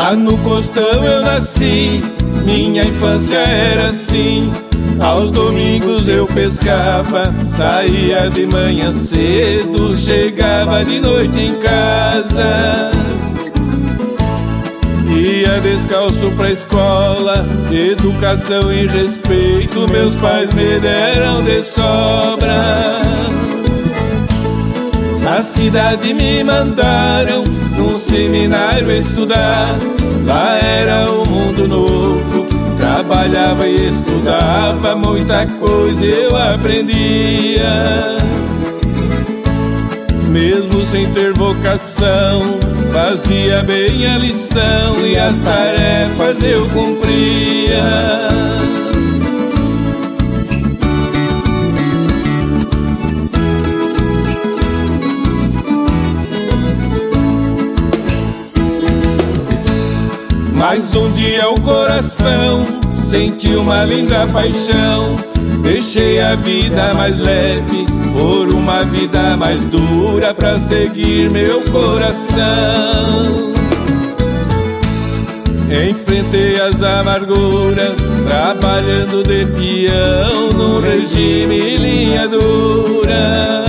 Lá no costão eu nasci, minha infância era assim. Aos domingos eu pescava, saía de manhã cedo, chegava de noite em casa. Ia descalço pra escola, educação e respeito meus pais me deram de sobra. Na cidade me mandaram num seminário estudar. Lá era um mundo novo, trabalhava e estudava, muita coisa eu aprendia. Mesmo sem ter vocação, fazia bem a lição e as tarefas eu cumpria. Mas um dia o coração sentiu uma linda paixão. Deixei a vida mais leve por uma vida mais dura pra seguir meu coração. Enfrentei as amarguras, trabalhando de peão no regime linha dura.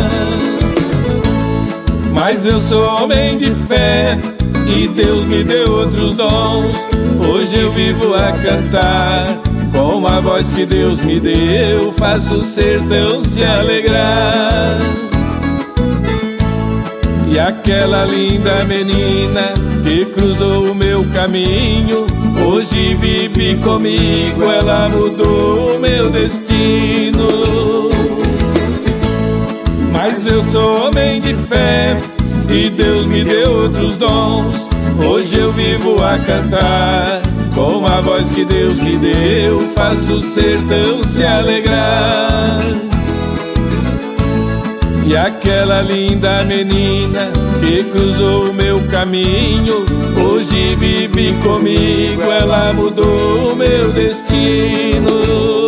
Mas eu sou homem de fé e Deus me deu outros dons. Hoje eu vivo a cantar, com a voz que Deus me deu, faço o sertão se alegrar. E aquela linda menina que cruzou o meu caminho, hoje vive comigo, ela mudou o meu destino. Mas eu sou homem de fé e Deus me deu outros dons. Hoje eu vivo a cantar, com a voz que Deus me deu, faço o sertão se alegrar. E aquela linda menina que cruzou o meu caminho, hoje vive comigo, ela mudou o meu destino.